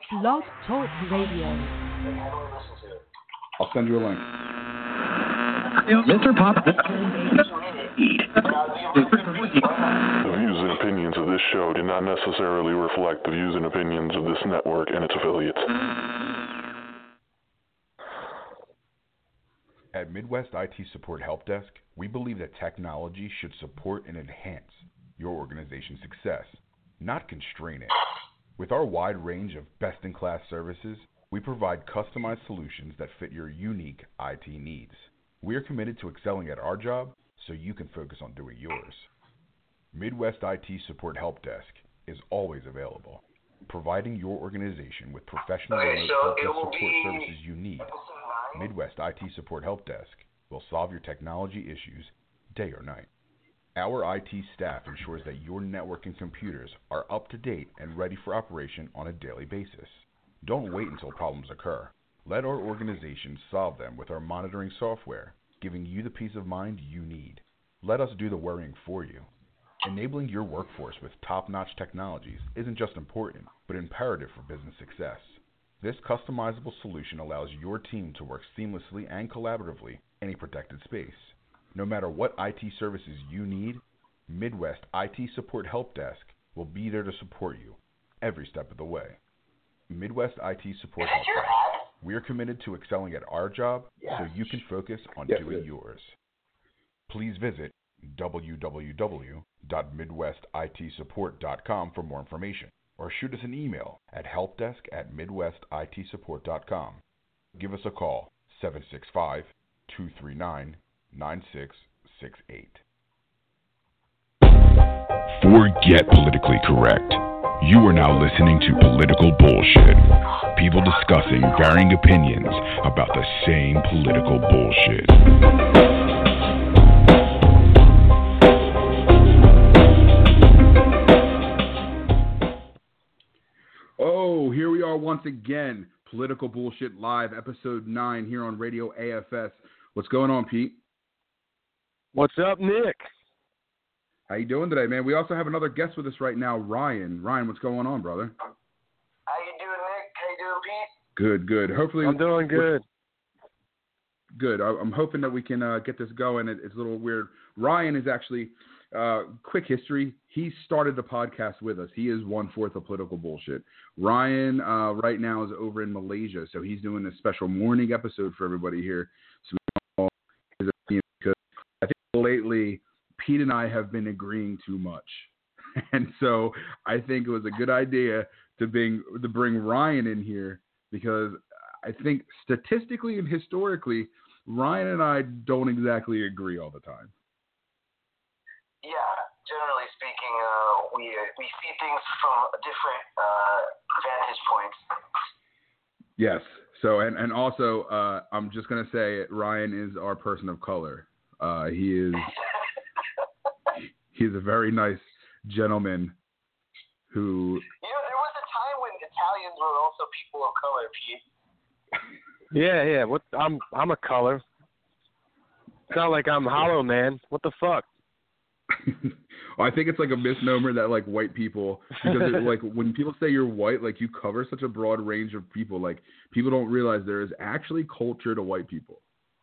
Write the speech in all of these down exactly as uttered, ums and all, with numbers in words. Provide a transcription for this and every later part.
Blog Talk Radio. I'll send you a link. Mister Pop. The views and opinions of this show do not necessarily reflect the views and opinions of this network and its affiliates. At Midwest I T Support Help Desk, we believe that technology should support and enhance your organization's success, not constrain it. With our wide range of best-in-class services, we provide customized solutions that fit your unique I T needs. We are committed to excelling at our job so you can focus on doing yours. Midwest I T Support Help Desk is always available, providing your organization with professional Okay, remote so help it desk will support be services you need. Midwest I T Support Help Desk will solve your technology issues day or night. Our I T staff ensures that your network and computers are up to date and ready for operation on a daily basis. Don't wait until problems occur. Let our organization solve them with our monitoring software, giving you the peace of mind you need. Let us do the worrying for you. Enabling your workforce with top-notch technologies isn't just important, but imperative for business success. This customizable solution allows your team to work seamlessly and collaboratively in any protected space. No matter what I T services you need, Midwest I T Support Help Desk will be there to support you every step of the way. Midwest I T Support Help Desk. We are committed to excelling at our job so you can focus on Yes, doing yours. Please visit w w w dot midwest I T support dot com for more information, or shoot us an email at helpdesk at midwest I T support dot com. Give us a call, seven six five, two three nine, nine six six eight. Forget politically correct. You are now listening to political bullshit. People discussing varying opinions about the same political bullshit. Oh, here we are once again. Political Bullshit Live, episode nine here on Radio A F S. What's going on, Pete? What's up, Nick? How you doing today, man? We also have another guest with us right now, Ryan. Ryan, what's going on, brother? How you doing, Nick? How you doing, Pete? Good, good. Hopefully, I'm doing good. Good. I- I'm hoping that we can uh, get this going. It- It's a little weird. Ryan is actually, uh, quick history. He started the podcast with us. He is one-fourth of Political Bullshit. Ryan uh, right now is over in Malaysia, so he's doing a special morning episode for everybody here. So we all because I think lately Pete and I have been agreeing too much, and so I think it was a good idea to bring to bring Ryan in here because I think statistically and historically, Ryan and I don't exactly agree all the time. Yeah, generally speaking, uh, we uh, we see things from different uh, vantage points. Yes. So and and also, uh, I'm just gonna say Ryan is our person of color. Uh, he is he's a very nice gentleman who. You know, there was a time when Italians were also people of color, Pete. Yeah, yeah. What? I'm I'm a color. It's not like I'm hollow, man. What the fuck? I think it's like a misnomer that like white people, because it, like when people say you're white, like you cover such a broad range of people. Like people don't realize there is actually culture to white people.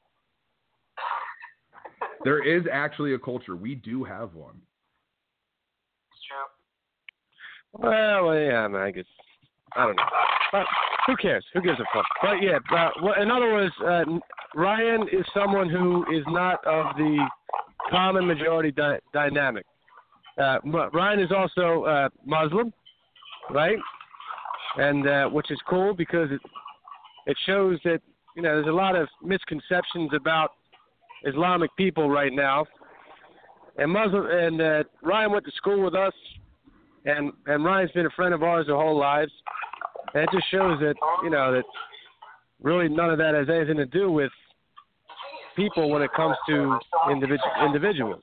There is actually a culture. We do have one. It's true. Well, yeah, man, I guess I don't know. But who cares? Who gives a fuck? But yeah, uh, well, in other words, uh, Ryan is someone who is not of the common majority di- dynamic. Uh, Ryan is also uh, Muslim, right? And uh, which is cool because it it shows that you know there's a lot of misconceptions about Islamic people right now. And Muslim and uh, Ryan went to school with us, and and Ryan's been a friend of ours our whole lives. And it just shows that you know that really none of that has anything to do with people when it comes to individu- individuals.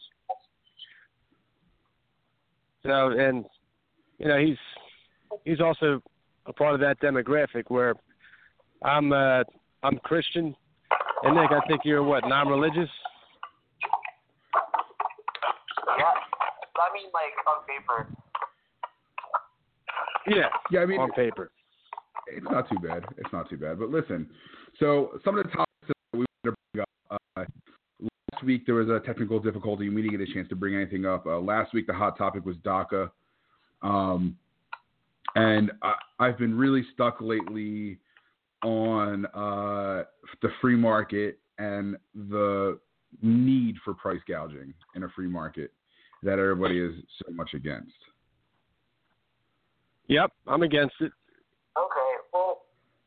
So, and you know, he's he's also a part of that demographic where I'm uh, I'm Christian, and Nick, I think you're what, non-religious? Yeah, I mean, like on paper. Yeah, Yeah, I mean, on paper. it's not too bad. It's not too bad. But listen, so some of the topics that we wanted to bring up. Uh, last week there was a technical difficulty. We didn't get a chance to bring anything up. Uh, last week the hot topic was DACA. Um, and I, I've been really stuck lately on uh, the free market and the need for price gouging in a free market that everybody is so much against. Yep, I'm against it. Okay, well,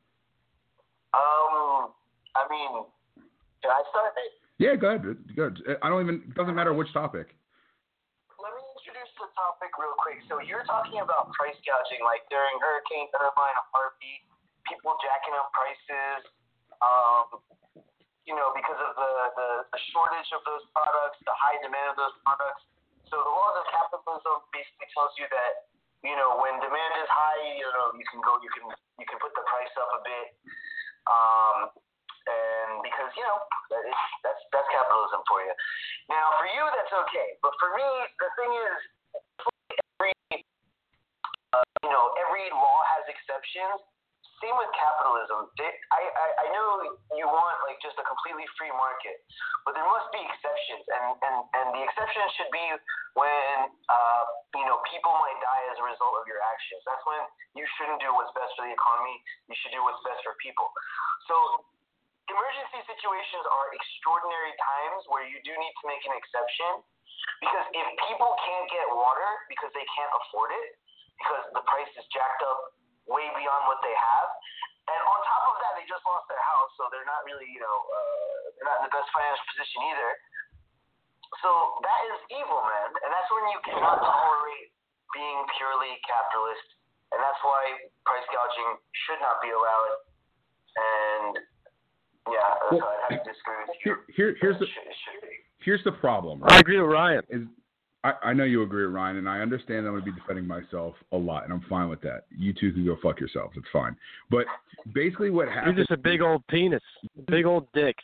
um, I mean, can I start it? Yeah, go ahead. Good. I don't even. It doesn't matter which topic. Let me introduce the topic real quick. So you're talking about price gouging, like during Hurricane Irma and Harvey, people jacking up prices, um, you know, because of the, the, the shortage of those products, the high demand of those products. So the laws of capitalism basically tells you that, you know, when demand is high, you know, you can go, you can, you can put the price up a bit, um, and because you know that is, that's that's capitalism for you. Now, for you, that's okay, but for me, the thing is, every, uh, you know, every law has exceptions. Same with capitalism. They, I, I I know you want like just a completely free market, but there must be exceptions, and and and the exception should be when uh you know people might die as a result of your actions. That's when you shouldn't do what's best for the economy. You should do what's best for people. So emergency situations are extraordinary times where you do need to make an exception, because if people can't get water because they can't afford it, because the price is jacked up way beyond what they have, and on top of that, they just lost their house, so they're not really, you know, uh, they're not in the best financial position either. So that is evil, man, and that's when you cannot tolerate being purely capitalist, and that's why price gouging should not be allowed. And yeah, that's well, why I have to disagree with you. Here, here, here's the should, should here's the problem. Right? I agree with Ryan. Is I, I know you agree with Ryan, and I understand I'm going to be defending myself a lot, and I'm fine with that. You two can go fuck yourselves. It's fine. But basically what happens... You're just a big old penis. Big old dick.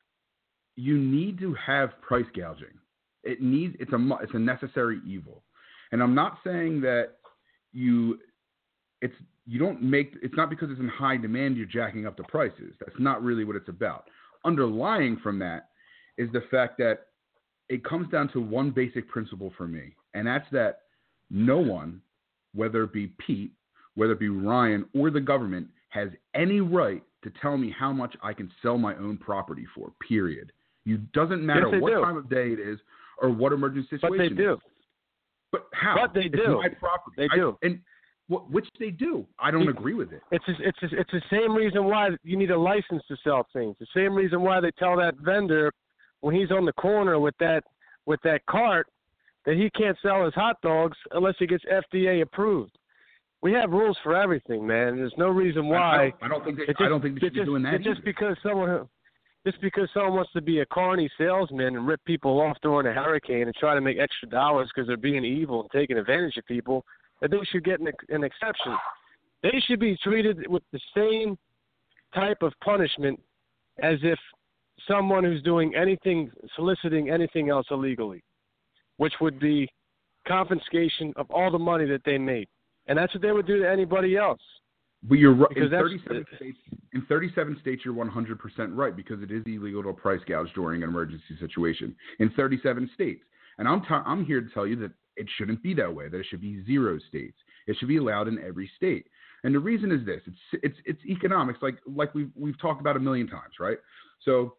You need to have price gouging. It needs. It's a, it's a necessary evil. And I'm not saying that you... It's you don't make... It's not because it's in high demand you're jacking up the prices. That's not really what it's about. Underlying from that is the fact that it comes down to one basic principle for me, and that's that no one, whether it be Pete, whether it be Ryan, or the government, has any right to tell me how much I can sell my own property for, period. It doesn't matter yes, what do. time of day it is or what emergency situation But they do. is. But how? But they it's do. my property. They I, do. And what, which they do. I don't it, agree with it. It's just, it's just, it's the same reason why you need a license to sell things. The same reason why they tell that vendor when he's on the corner with that with that cart that he can't sell his hot dogs unless he gets F D A approved. We have rules for everything, man. There's no reason why. I don't, I don't think they, just, I don't think they should just, be doing that. Just because someone, just because someone wants to be a carny salesman and rip people off during a hurricane and try to make extra dollars because they're being evil and taking advantage of people, that they should get an, an exception. They should be treated with the same type of punishment as if someone who's doing anything, soliciting anything else illegally, which would be confiscation of all the money that they made. And that's what they would do to anybody else. But you're right. In that's- thirty-seven states, in thirty-seven states, you're one hundred percent right, because it is illegal to price gouge during an emergency situation. In thirty-seven states. And I'm, t- I'm here to tell you that it shouldn't be that way, that it should be zero states. It should be allowed in every state. And the reason is this. It's it's it's economics, like like we've, we've talked about a million times, right? So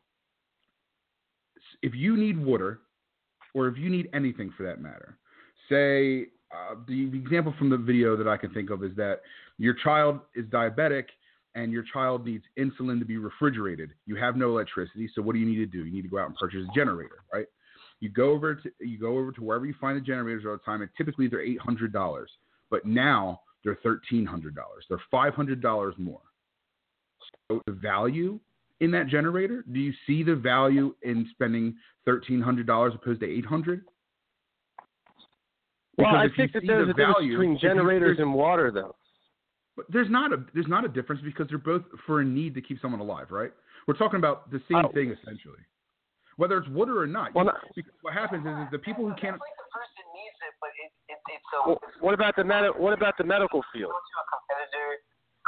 if you need water, or if you need anything for that matter, say uh, the, the example from the video that I can think of is that your child is diabetic and your child needs insulin to be refrigerated. You have no electricity, so what do you need to do? You need to go out and purchase a generator, right? You go over to you go over to wherever you find the generators all the time, and typically they're eight hundred dollars, but now they're thirteen hundred dollars. They're five hundred dollars more. So the value in that generator, do you see the value in spending thirteen hundred dollars opposed to eight hundred dollars? Well, I think that there's a difference between generators and water, though. But there's not a there's not a difference, because they're both for a need to keep someone alive, right? We're talking about the same oh. thing essentially, whether it's water or not. Well, you, not because what happens is, is the people who can't. It's like the person needs it, but it, it, it's a. Well, what about the med- What about the medical field? Go to a competitor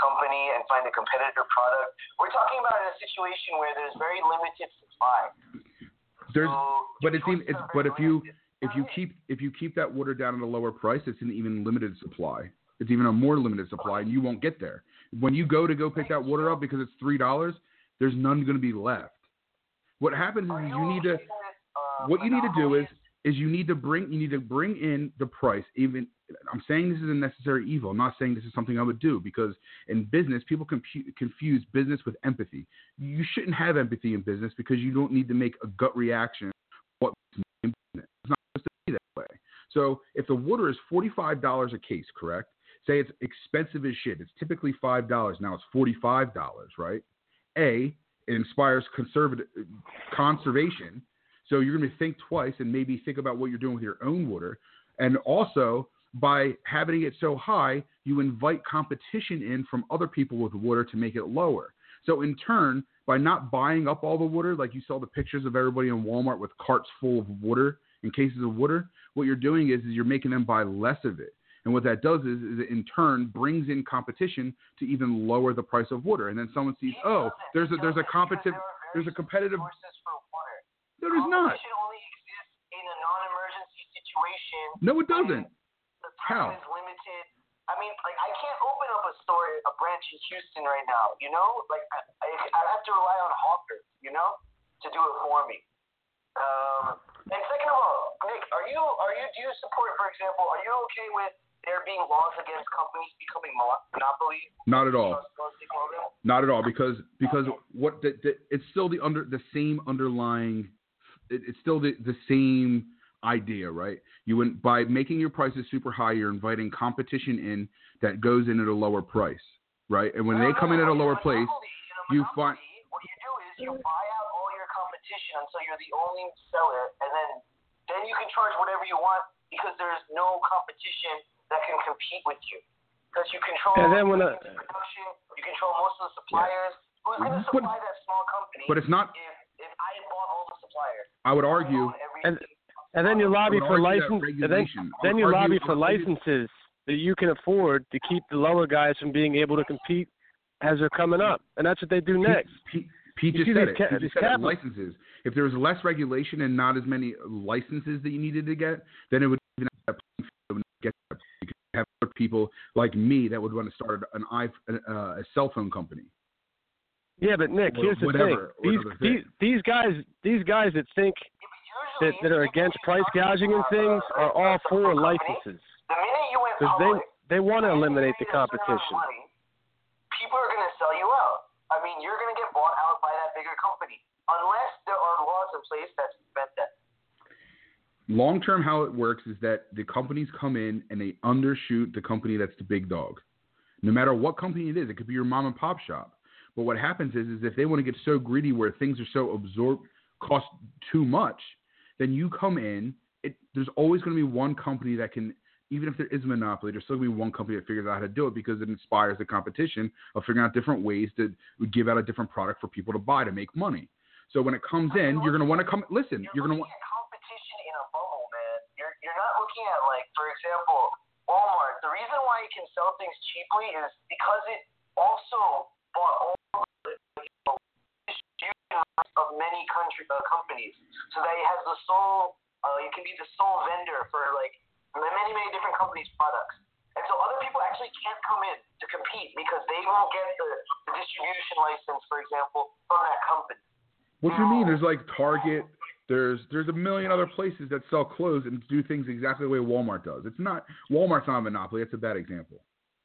company and find a competitor product. We're talking about in a situation where there's very limited supply. There's, so but it's even, it's, but if you limited. if you keep if you keep that water down at a lower price, it's an even limited supply. It's even a more limited supply, and you won't get there. When you go to go pick that water up because it's three dollars, there's none going to be left. What happens is you need to. What you need to do is is you need to bring you need to bring in the price. Even I'm saying this is a necessary evil. I'm not saying this is something I would do, because in business people compu- confuse business with empathy. You shouldn't have empathy in business because you don't need to make a gut reaction. What in business? It's not supposed to be that way. So if the water is forty-five dollars a case, correct? Say it's expensive as shit. It's typically five dollars. Now it's forty-five dollars, right? A, it inspires conservative conservation. So you're going to think twice and maybe think about what you're doing with your own water. And also, by having it so high, you invite competition in from other people with water to make it lower. So in turn, by not buying up all the water, like you saw the pictures of everybody in Walmart with carts full of water, in cases of water, what you're doing is, is you're making them buy less of it. And what that does is, is it in turn brings in competition to even lower the price of water. And then someone sees, oh, there's a there's a competitive there's a competitive. No, there's not. Competition only exists in a non-emergency situation. No, it doesn't. The time How? is limited. I mean, like, I can't open up a store, a branch in Houston right now, you know? Like, I, I, I have to rely on hawkers, you know, to do it for me. Um, and second of all, Nick, are you, are you, do you support, for example, are you okay with there being laws against companies becoming monopoly? Not at all. Not at all, because because what the, the, it's still the under the same underlying. It's still the, the same idea, right? You went by making your prices super high, you're inviting competition in that goes in at a lower price, right? And when they come in at a lower place, you find what you do is you buy out all your competition until you're the only seller, and then then you can charge whatever you want because there's no competition that can compete with you, because you control and then when the I, production, you control most of the suppliers. Yeah. Who's going to supply but, that small company? But it's not. If, if I bought all the suppliers, I would argue. And and then you lobby for license. And then then you lobby for licenses that you can afford to keep the lower guys from being able to compete as they're coming up, and that's what they do next. Pete, Pete just said it. Ca- Pete just said it. Licenses. If there was less regulation and not as many licenses that you needed to get, then it would even have get you could have people like me that would want to start an i uh, a cell phone company. Yeah, but Nick, or here's the whatever, thing. These, these these guys these guys that think that, that are against price gouging and things are all for licenses. Because they they want to eliminate the competition. People are going to sell you out. I mean, you're going to get bought out by that bigger company unless there are laws in place that prevent that. Long term, how it works is that the companies come in and they undershoot the company that's the big dog. No matter what company it is, it could be your mom and pop shop. But what happens is, is if they want to get so greedy where things are so absorbed, cost too much, then you come in. It, there's always going to be one company that can, even if there is a monopoly, there's still going to be one company that figures out how to do it because it inspires the competition of figuring out different ways to give out a different product for people to buy to make money. So when it comes in, you're going to want to come. Listen, you're going to want competition in a bubble, man. You're you're not looking at, like, for example, Walmart. The reason why it can sell things cheaply is because it also bought all the distribution of many country uh, companies, so that it has the sole. Uh, it can be the sole vendor for, like, many many different companies' products. And so other people actually can't come in to compete because they won't get the, the distribution license, for example, from that company. What do you mean? There's like Target. There's there's a million other places that sell clothes and do things exactly the way Walmart does. It's not Walmart's not a monopoly. It's a bad example.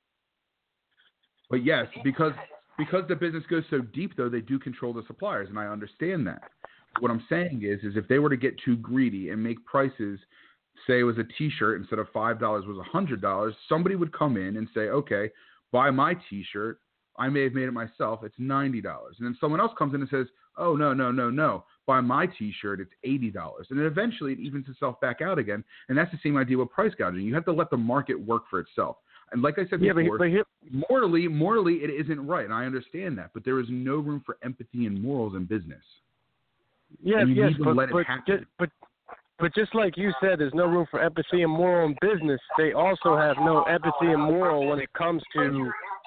But yes, because because the business goes so deep, though, they do control the suppliers, and I understand that. What I'm saying is, is if they were to get too greedy and make prices, say it was a T-shirt instead of five dollars was a hundred dollars, somebody would come in and say, okay, buy my T-shirt. I may have made it myself. It's ninety dollars. And then someone else comes in and says, oh, no, no, no, no. Buy my T-shirt. It's eighty dollars. And then eventually it evens itself back out again. And that's the same idea with price gouging. You have to let the market work for itself. And like I said yeah, before, but, but morally, morally it isn't right. And I understand that. But there is no room for empathy and morals in business. Yes, and you yes, need to but, let it but, happen. just, but, but just like you said, there's no room for empathy and moral in business. They also have no empathy and moral when it comes to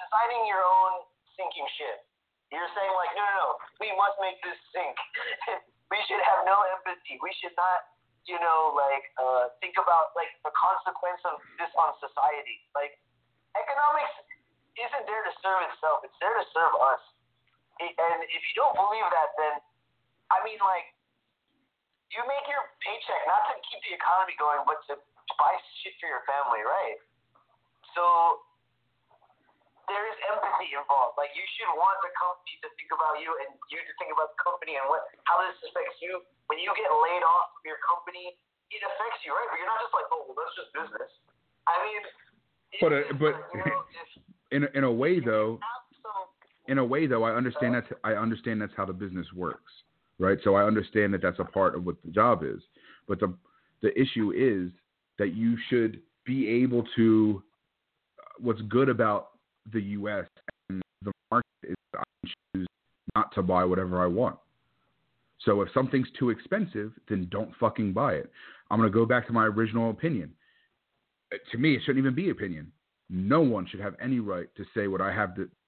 assigning your own sinking ship. You're saying like, no, no, no, we must make this sink. We should have no empathy. We should not, you know, like uh, think about like the consequence of this on society. Like economics isn't there to serve itself. It's there to serve us. It, and if you don't believe that, then I mean, like, you make your paycheck not to keep the economy going, but to buy shit for your family, right? So there is empathy involved. Like, you should want the company to think about you and you to think about the company and what how this affects you. When you get laid off from your company, it affects you, right? But you're not just like, oh, well, that's just business. I mean, but uh, but you know, in in a way though, some, in a way though, I understand that's I understand that's how the business works, right? So I understand that that's a part of what the job is. But the the issue is that you should be able to. What's good about the U S and the market is I can choose not to buy whatever I want. So if something's too expensive, then don't fucking buy it. I'm going to go back to my original opinion. To me, it shouldn't even be opinion. No one should have any right to say what I have to.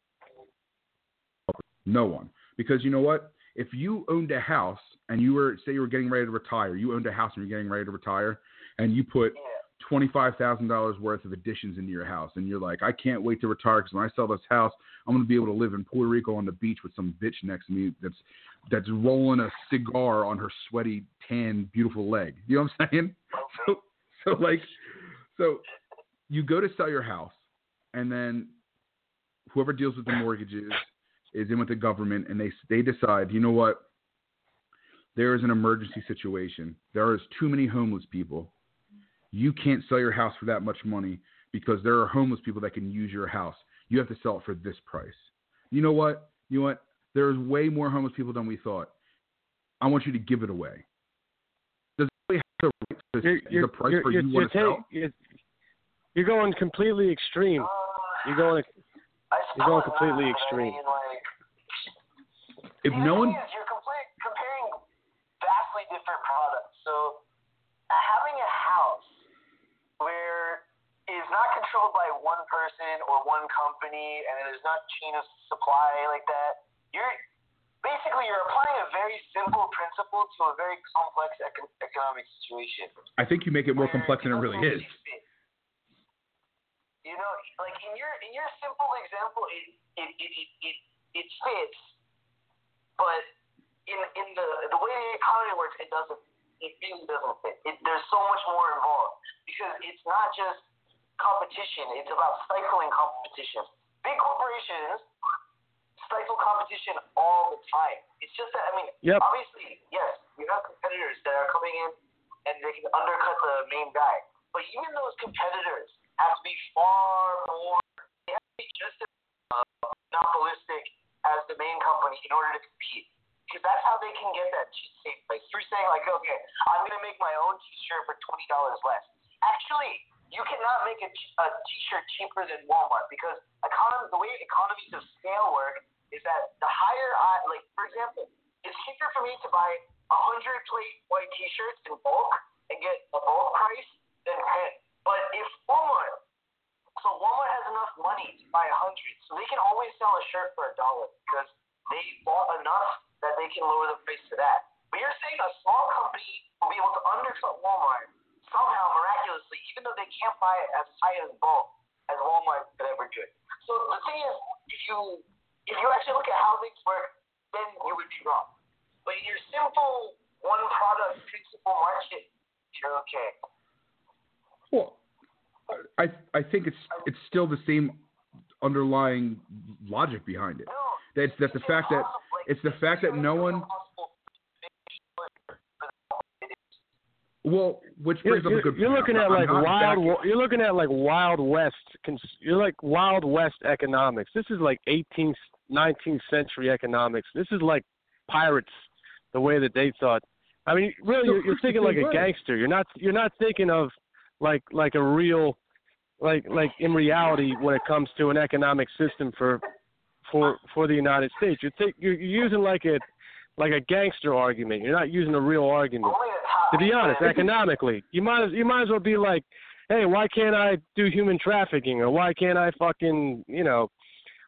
No one. Because you know what? If you owned a house and you were, say you were getting ready to retire, you owned a house and you're getting ready to retire, and you put twenty-five thousand dollars worth of additions into your house, and you're like, I can't wait to retire because when I sell this house, I'm going to be able to live in Puerto Rico on the beach with some bitch next to me that's that's rolling a cigar on her sweaty, tan, beautiful leg. You know what I'm saying? So, so like, so you go to sell your house, and then whoever deals with the mortgages is in with the government, and they they decide, you know what? There is an emergency situation. There is too many homeless people. You can't sell your house for that much money because there are homeless people that can use your house. You have to sell it for this price. You know what? You know what? There's way more homeless people than we thought. I want you to give it away. Does it really have to right to you're, the price you're, for you're, you want to sell? You're, you're going completely extreme. You're going. You're going completely extreme. If no one, you're complete, comparing vastly different products. So having a house where it is not controlled by one person or one company, and it is not chain of supply like that. You're basically you're applying a very simple principle to a very complex econ- economic situation. I think you make it more complex than it really is. You know, like in your in your simple example, it it it it, it, it fits, but in in the the way the economy works, it doesn't. It really doesn't fit. It, there's so much more involved because it's not just competition. It's about stifling competition. Big corporations stifle competition all the time. It's just that, I mean, yep. obviously, yes, you have competitors that are coming in and they can undercut the main guy. But even those competitors have to be far more, they have to be just as uh, monopolistic as the main company in order to compete. Because that's how they can get that cheap safe price. Through saying like, okay, I'm going to make my own T-shirt for twenty dollars less. Actually, you cannot make a, a T-shirt cheaper than Walmart because economy, the way economies of scale work is that the higher I, like for example, it's cheaper for me to buy a hundred plate white T-shirts in bulk and get a bulk price than ten. But if Walmart, so Walmart has enough money to buy a hundred, so they can always sell a shirt for a dollar because they bought enough that they can lower the price to that. But you're saying a small company will be able to undercut Walmart somehow, miraculously, even though they can't buy it as high in bulk as Walmart could ever do it. So the thing is, if you if you actually look at how things work, then you would be wrong. But in your simple one product principle market, you're okay. Well, I I think it's it's still the same underlying logic behind it. No, That's that's the fact that it's the fact that no one. Well, which brings you're, up a good point. You're looking at I'm like wild. Back... You're looking at like Wild West. You're like Wild West economics. This is like eighteenth, nineteenth century economics. This is like pirates, the way that they thought. I mean, really, you're, you're thinking like a gangster. You're not. You're not thinking of like like a real, like like in reality when it comes to an economic system for for for the United States. You're think you're using like a like a gangster argument. You're not using a real argument. To be honest, economically, you might you might as well be like, hey, why can't I do human trafficking, or why can't I fucking, you know,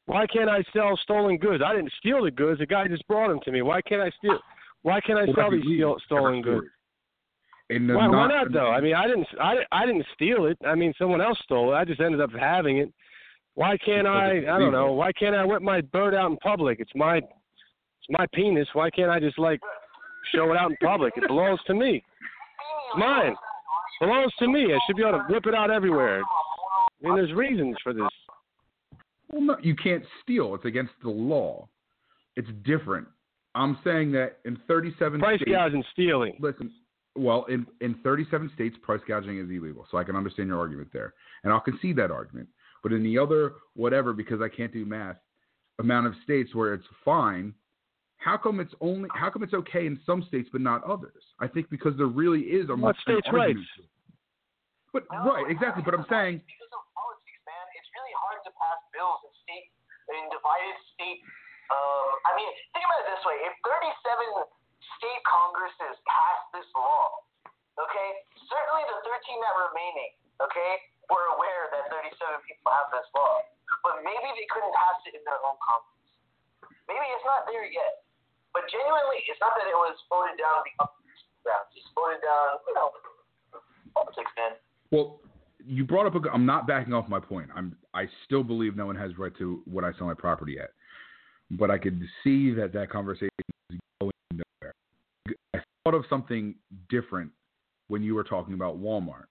Why can't I sell stolen goods? I didn't steal the goods. The guy just brought them to me. Why can't I steal? Why can't I Well, sell that'd these be legal. steal, stolen goods? In the Why, why not, not though? I mean, I didn't. I, I didn't steal it. I mean, someone else stole it. I just ended up having it. Why can't I? I don't know. Why can't I whip my bird out in public? It's my, it's my penis. Why can't I just like show it out in public? It belongs to me. It's mine. It belongs to me. I should be able to whip it out everywhere. I mean, there's reasons for this. Well, no, you can't steal. It's against the law. It's different. I'm saying that in thirty-seven Price states. gouging, stealing. Listen, well, in, in thirty-seven states, price gouging is illegal. So I can understand your argument there. And I'll concede that argument. But in the other, whatever, because I can't do math, amount of states where it's fine, how come it's only, how come it's okay in some states but not others? I think because there really is a What states' rights? But, right, exactly. But I'm saying. Because of politics, man, it's really hard to pass bills in state, in divided state. Uh, I mean, think about it this way: if thirty-seven state congresses pass this law, okay, certainly the thirteen that are remaining, okay, were aware that thirty-seven people have this law, but maybe they couldn't pass it in their own Congress. Maybe it's not there yet. But genuinely, it's not that it was voted down because it's voted down, you know, politics, man. Well, you brought up a. I'm not backing off my point. I'm. I still believe no one has right to when I sell my property at. But I could see that that conversation is going nowhere. I thought of something different when you were talking about Walmart.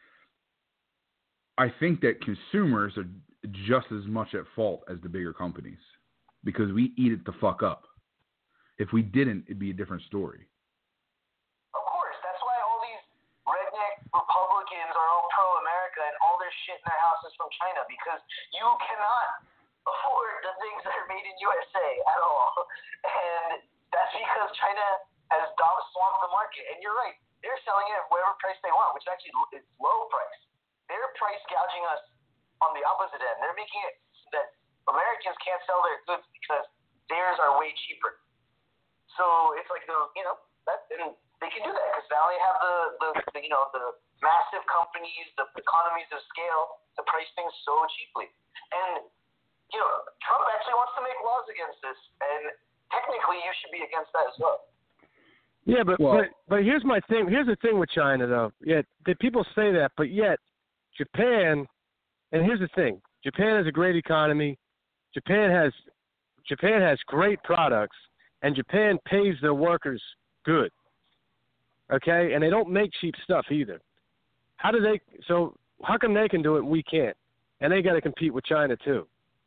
I think that consumers are just as much at fault as the bigger companies because we eat it the fuck up. If we didn't, it'd be a different story. Of course, that's why all these redneck Republicans are all pro-America and all their shit in their house is from China because you cannot afford the things that are made in U S A at all. And that's because China has swamped the market. And you're right, they're selling it at whatever price they want, which actually is low price. They're price gouging us on the opposite end. They're making it so that Americans can't sell their goods because theirs are way cheaper. So it's like, the, you know, that, and they can do that because now they have the, the, the, you know, the massive companies, the economies of scale to price things so cheaply. And you know, Trump actually wants to make laws against this, and technically you should be against that as well. Yeah, but well, but but here's my thing. Here's the thing with China, though. Yeah, the people say that, but yet Japan. And here's the thing: Japan has a great economy. Japan has Japan has great products, and Japan pays their workers good. Okay, and they don't make cheap stuff either. How do they? So how come they can do it and we can't? And they got to compete with China too.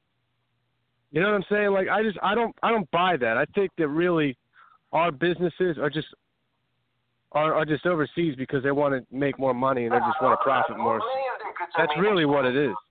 You know what I'm saying? Like, I just, I don't, I don't buy that. I think that really, our businesses are just, are, are just overseas because they want to make more money and they just want to profit more. That's really what it is.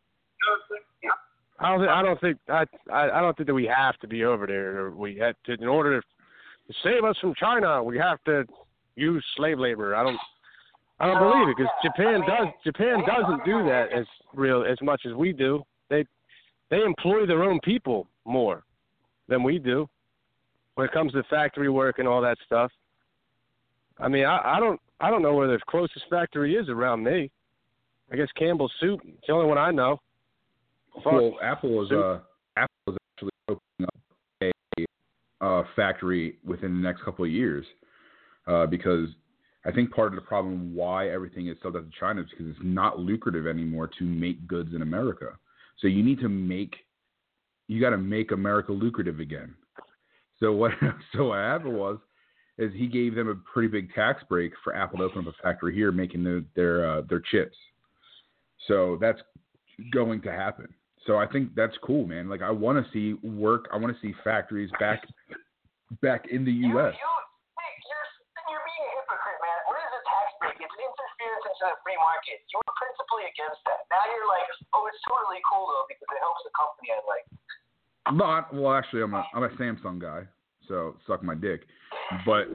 I don't, I don't think, I, I don't think that we have to be over there. Or we have to, in order to save us from China, we have to use slave labor. I don't, I don't believe it because Japan does, Japan doesn't do that as real as much as we do. They. They employ their own people more than we do when it comes to factory work and all that stuff. I mean, I, I don't I don't know where the closest factory is around me. I guess Campbell's Soup. It's the only one I know. Fuck. Well, Apple is uh, Apple is actually opening up a uh, factory within the next couple of years uh, because I think part of the problem why everything is sold out to China is because it's not lucrative anymore to make goods in America. So you need to make, you got to make America lucrative again. So what, so what happened was, is he gave them a pretty big tax break for Apple to open up a factory here making the, their uh, their chips. So that's going to happen. So I think that's cool, man. Like I want to see work. I want to see factories back back in the U S. You, you, wait, you're, you're being a hypocrite, man. What is a tax break? It's an interference into the free market. You were principally against that. Now you're like, oh, it's totally cool though because it helps the company I like. Not well. Actually, I'm a I'm a Samsung guy, so suck my dick. But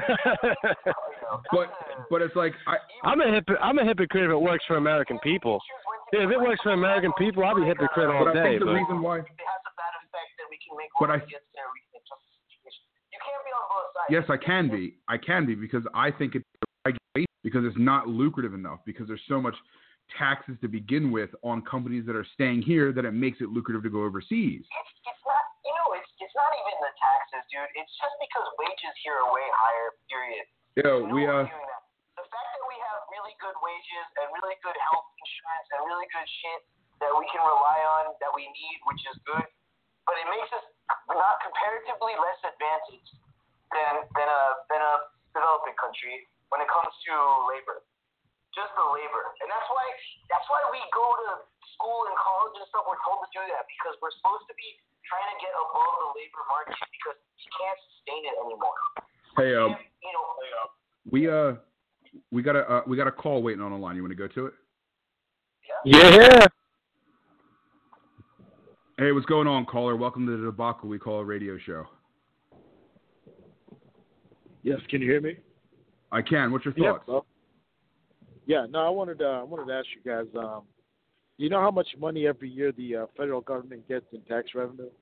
but but it's like I I'm a hip, I'm a hypocrite if it works for American people. Yeah, if it works for American people, I'll be a hypocrite all but day. I think the but reason why. It has a bad effect that we can make But I. against their situation. You can't be on both sides. Yes, I can be. I can be because I think it's regulation because it's not lucrative enough because there's so much taxes to begin with on companies that are staying here that it makes it lucrative to go overseas. It's, it's not, you know, it's it's not even the taxes, dude. It's just because wages here are way higher, period. Yo, no we, uh, the fact that we have really good wages and really good health insurance and really good shit that we can rely on, that we need, which is good, but it makes us not comparatively less advantaged than than a than a developing country when it comes to labor. Just the labor. And that's why that's why we go to school and college and stuff. We're told to do that because we're supposed to be trying to get above the labor market because you can't sustain it anymore. Hey, uh, you know, we uh we got a uh, we got a call waiting on the line. You want to go to it? Yeah. yeah. Hey, what's going on, caller? Welcome to the debacle we call a radio show. Yes, can you hear me? I can. What's your thoughts? Yeah, yeah no, I wanted to, I wanted to ask you guys. Um, you know how much money every year the uh, federal government gets in tax revenue?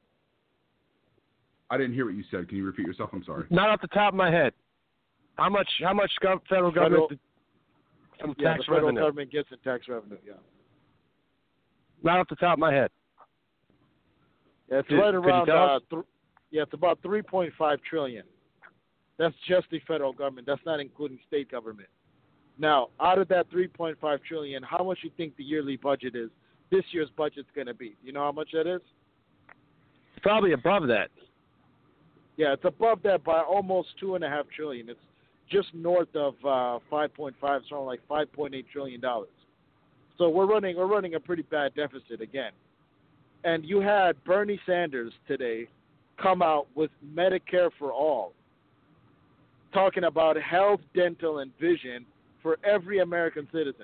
I didn't hear what you said. Can you repeat yourself? I'm sorry. Not off the top of my head. How much? How much gov- federal government federal, from yeah, tax the federal revenue? government gets in tax revenue. Yeah. Not off the top of my head. Yeah, it's Could, right around. Uh, th- yeah, it's about three point five trillion. That's just the federal government. That's not including state government. Now, out of that three point five trillion, how much do you think the yearly budget is? This year's budget's going to be. You know how much that is? It's probably above that. Yeah, it's above that by almost two and a half trillion. It's just north of uh, five point five, something like five point eight trillion dollars. So we're running we're running a pretty bad deficit again. And you had Bernie Sanders today come out with Medicare for all, talking about health, dental, and vision for every American citizen.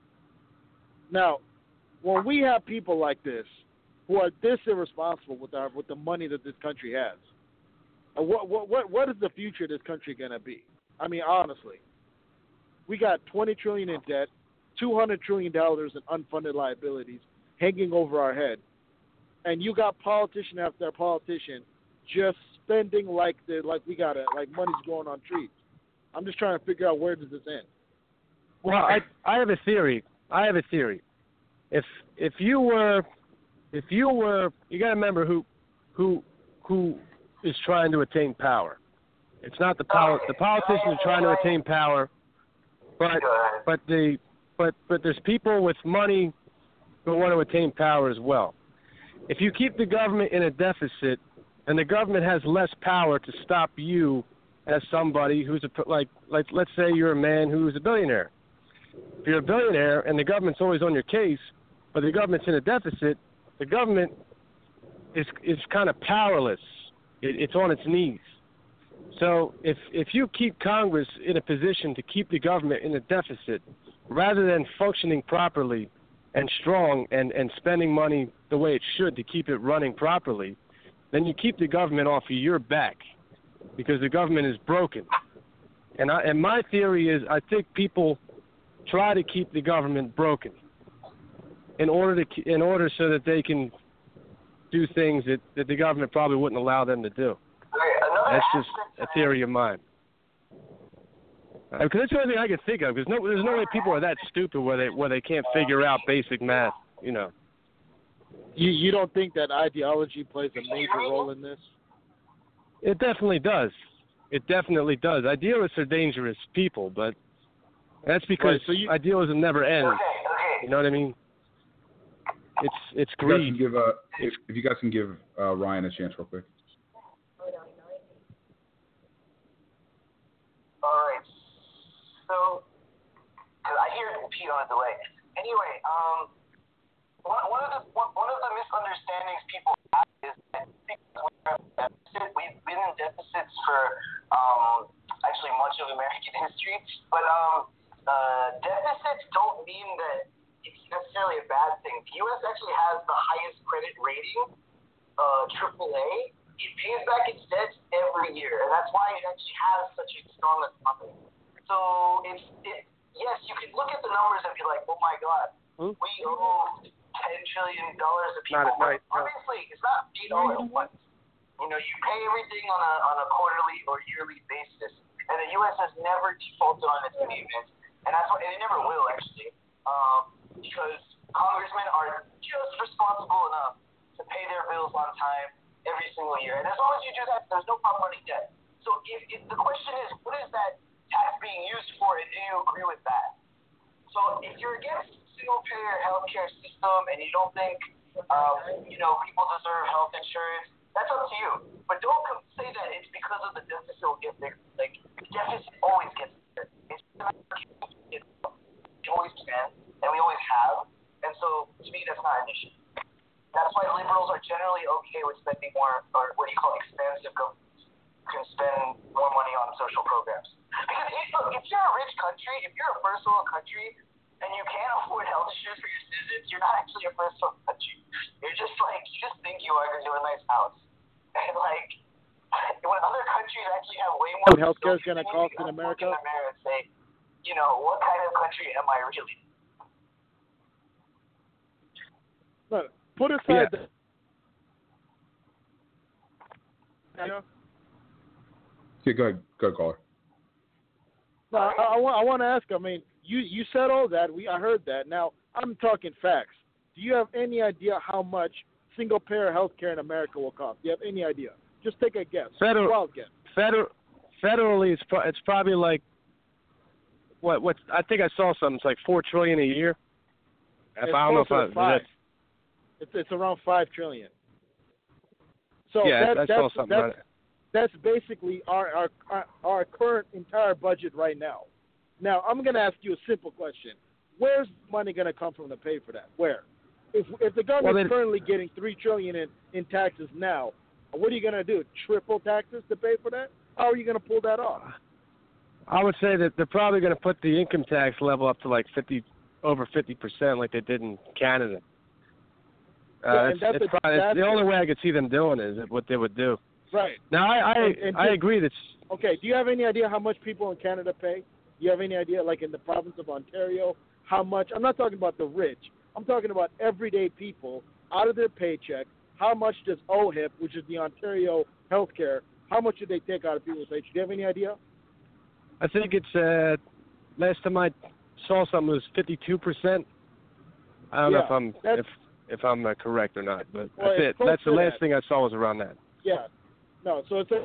Now, when we have people like this who are this irresponsible with our with the money that this country has, uh, what what what what is the future of this country gonna be? I mean, honestly, we got twenty trillion dollars in debt, two hundred trillion dollars in unfunded liabilities hanging over our head, and you got politician after politician just spending like the like we got it, like money's growing on trees. I'm just trying to figure out where does this end. Well, I I have a theory. I have a theory. If if you were if you were you got to remember who who who is trying to attain power. It's not the poli- the politicians are trying to attain power, but but the but but there's people with money who want to attain power as well. If you keep the government in a deficit, and the government has less power to stop you as somebody who's a like like let's say you're a man who's a billionaire. If you're a billionaire and the government's always on your case, but the government's in a deficit, the government is is kind of powerless. It, it's on its knees. So if if you keep Congress in a position to keep the government in a deficit, rather than functioning properly and strong and, and spending money the way it should to keep it running properly, then you keep the government off of your back because the government is broken. And I, and my theory is I think people try to keep the government broken in order to in order so that they can do things that, that the government probably wouldn't allow them to do. That's just a theory of mine. Because that's the only thing I can think of. Because no, there's no way people are that stupid where they where they can't figure out basic math. You know. You you don't think that ideology plays a major role in this? It definitely does. It definitely does. Idealists are dangerous people, but that's because right, so you, idealism never ends. You know what I mean? It's it's greed. If you guys can give, uh, if, if you guys can give uh, Ryan a chance real quick. All right. So, cause I hear Pete on a delay. Anyway, um, one, one of the one, one of the misunderstandings people have is that we've been in deficits for um actually much of American history, but um uh deficits don't mean that it's necessarily a bad thing. The U S actually has the highest credit rating, uh, triple A. It pays back its debts every year, and that's why it actually has such a strong economy. So, it's, it, yes, you could look at the numbers and be like, oh my God, hmm? we owe ten trillion dollars to people. Not at night, no. Obviously, it's not paid all at once. You know, you pay everything on a on a quarterly or yearly basis, and the U S has never defaulted on its payments, and that's what, and it never will actually. Um, because congressmen are just responsible enough to pay their bills on time every single year. And as long as you do that, there's no problem running debt. So if, if the question is, what is that tax being used for, and do you agree with that? So if you're against single-payer healthcare system and you don't think, um, you know, people deserve health insurance, that's up to you. But don't say that it's because of the deficit will get bigger. Like, the deficit always gets bigger. It's we always can, and we always have. And so, to me, that's not an issue. That's why liberals are generally okay with spending more, or what do you call expansive governments, can spend more money on social programs. Because if, look, if you're a rich country, if you're a first world country, and you can't afford health insurance for your citizens, you're not actually a first world country. You're just like, you just think you are because you have a nice house. And like, when other countries actually have way more healthcare is going to cost in America, in America and say, you know, what kind of country am I really? Look, put aside yeah. the. Yeah. Yeah, go ahead, go ahead, caller. No, I, I, want, I want to ask. I mean, you, you said all that. We I heard that. Now I'm talking facts. Do you have any idea how much single-payer health care in America will cost? Do you have any idea? Just take a guess. Federal, wild guess. Federal, federally, it's pro, it's probably like what what I think I saw something. It's like four trillion a year. If It's I don't know if I, five. that's, It's it's around five trillion. So yeah, that, I saw that's something. that's, Right. that's basically our, our our our current entire budget right now. Now I'm going to ask you a simple question: where's money going to come from to pay for that? Where? If if the government Well, is currently getting three trillion in, in taxes now, what are you going to do? Triple taxes to pay for that? How are you going to pull that off? I would say that they're probably going to put the income tax level up to like fifty, over fifty percent, like they did in Canada. Uh, Yeah, it's, and that's it's a probably, it's the disaster. only way I could see them doing is what they would do. Right. Now I I, And- and I just- agree that's Okay, do you have any idea how much people in Canada pay? Do you have any idea, like in the province of Ontario, how much? I'm not talking about the rich. I'm talking about everyday people out of their paycheck. How much does O H I P, which is the Ontario Healthcare, how much do they take out of people's paycheck? Do you have any idea? I think it's uh, last time I saw something it was fifty-two percent. I don't know Yeah, if I'm that's- if if I'm uh, correct or not, but Well, that's it's it. close That's the to last that. thing I saw was around that. Yeah. No, so it's a,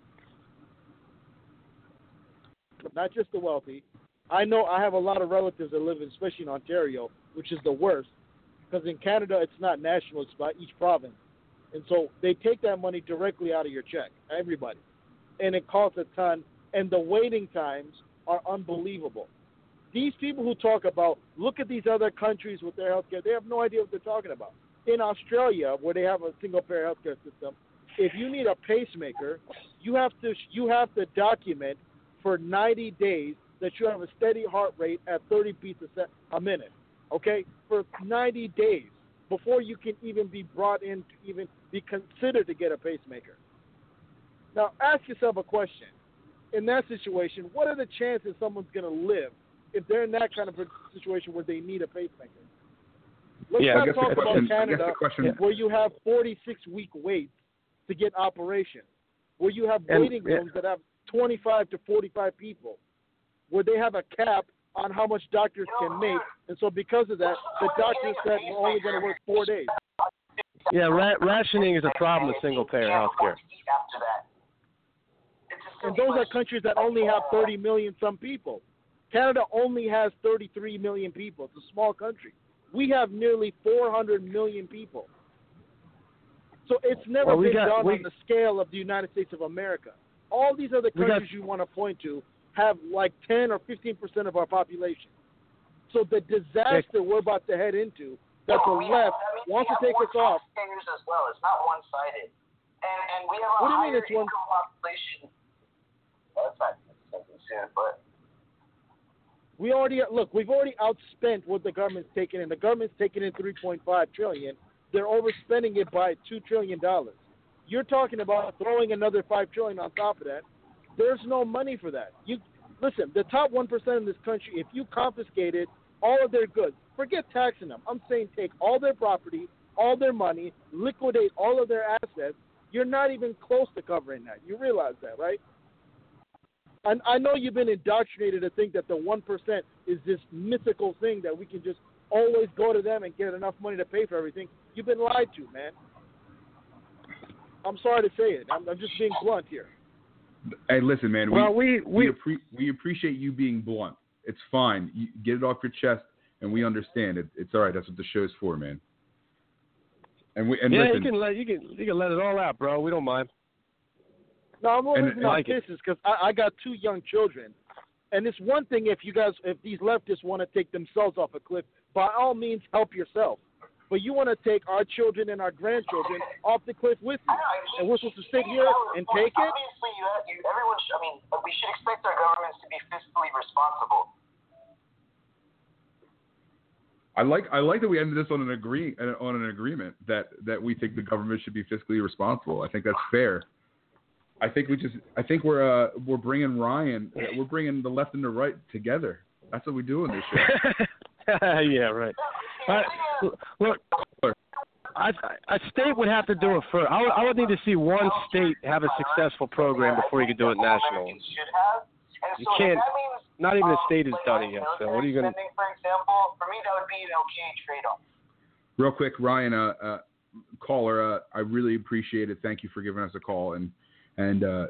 not just the wealthy. I know I have a lot of relatives that live, in, especially in Ontario, which is the worst, because in Canada it's not national; it's by each province, and so they take that money directly out of your check, everybody, and it costs a ton. And the waiting times are unbelievable. These people who talk about, look at these other countries with their healthcare, they have no idea what they're talking about. In Australia, where they have a single-payer healthcare system, if you need a pacemaker, you have to you have to document for ninety days that you have a steady heart rate at thirty beats a, se- a minute, okay, for ninety days before you can even be brought in to even be considered to get a pacemaker. Now, ask yourself a question. In that situation, what are the chances someone's going to live if they're in that kind of a situation where they need a pacemaker? Let's Yeah, I not guess the talk about question- I guess Canada the question- where you have forty-six week waits to get operations, where you have And- waiting yeah. rooms that have twenty-five to forty-five people, where they have a cap on how much doctors can make, and so because of that, the doctors said we're only going to work four days. Yeah, ra- rationing is a problem with single-payer healthcare. After that. It's a And silly those are question. countries that only have thirty million some people. Canada only has thirty-three million people. It's a small country. We have nearly four hundred million people. So it's never Well, we been got- done we- on the scale of the United States of America. All these other We got- countries you want to point to have like ten or fifteen percent of our population. So the disaster we're about to head into, that the No, we have- left that means we wants to have take more us off. taxpayers as well. It's not one-sided. And and we have a What do you mean higher it's one- income population. Well, that's not something soon, but We already look. We've already outspent what the government's taking in. The government's taking in three point five trillion. They're overspending it by two trillion dollars. You're talking about throwing another five trillion on top of that. There's no money for that. You listen. The top one percent in this country, if you confiscated all of their goods, forget taxing them. I'm saying take all their property, all their money, liquidate all of their assets. You're not even close to covering that. You realize that, right? And I know you've been indoctrinated to think that the one percent is this mythical thing that we can just always go to them and get enough money to pay for everything, you've been lied to, man. I'm sorry to say it. I'm, I'm just being blunt here. Hey, listen, man. Well, we we we, we, appre- we appreciate you being blunt. It's fine. You get it off your chest, and we understand it. It's all right. That's what the show's for, man. And we and yeah, listen, you can let you can you can let it all out, bro. We don't mind. No, I'm only And- not and- this is because I, I got two young children, and it's one thing if you guys, if these leftists want to take themselves off a cliff, by all means help yourself. But you want to take our children and our grandchildren off the cliff with you, and we're supposed to sit here and take it? Obviously, you, you, everyone. Should, I mean, we should expect our governments to be fiscally responsible. I like I like that we ended this on an agree on an agreement that, that we think the government should be fiscally responsible. I think that's fair. I think we just I think we're uh, we're bringing Ryan we're bringing the left and the right together. That's what we do in this show. Yeah, right. Uh, look, I, a state would have to do it first. I would, I would need to see one state have a successful program before you could do it national. You can't. Not even a state has done it yet. So what are you going to? For example, for me, that would be an okay trade-off. Real quick, Ryan, uh, uh, caller, uh, I really appreciate it. Thank you for giving us a call, and and uh,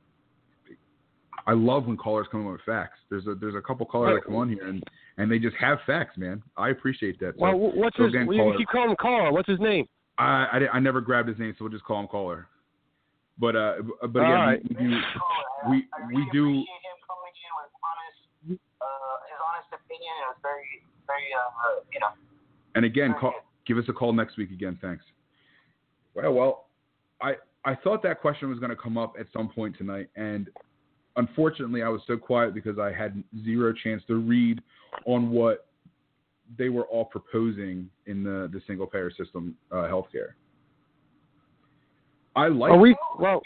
I love when callers come up with facts. There's a there's a couple callers that come on here and, and they just have facts, man. I appreciate that. So, well, what's so his? again, You caller, keep calling him caller. What's his name? I, I, I never grabbed his name, so we'll just call him caller. But uh, but again, All right. we, we do we we do. Appreciate him coming in with honest, uh, his honest opinion. It was very, very, uh, you know. And again, call, give us a call next week again. Thanks. Well, well, I I thought that question was going to come up at some point tonight, and unfortunately, I was so quiet because I had zero chance to read on what they were all proposing in the, the single payer system uh, healthcare. I like. Are we? Well,